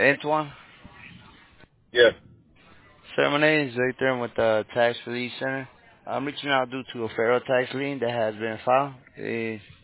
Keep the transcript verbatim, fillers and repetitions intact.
Antoine? Yeah. Sir, my name is Victor. I'm with the Tax Relief Center. I'm reaching out due to a federal tax lien that has been filed. Eh,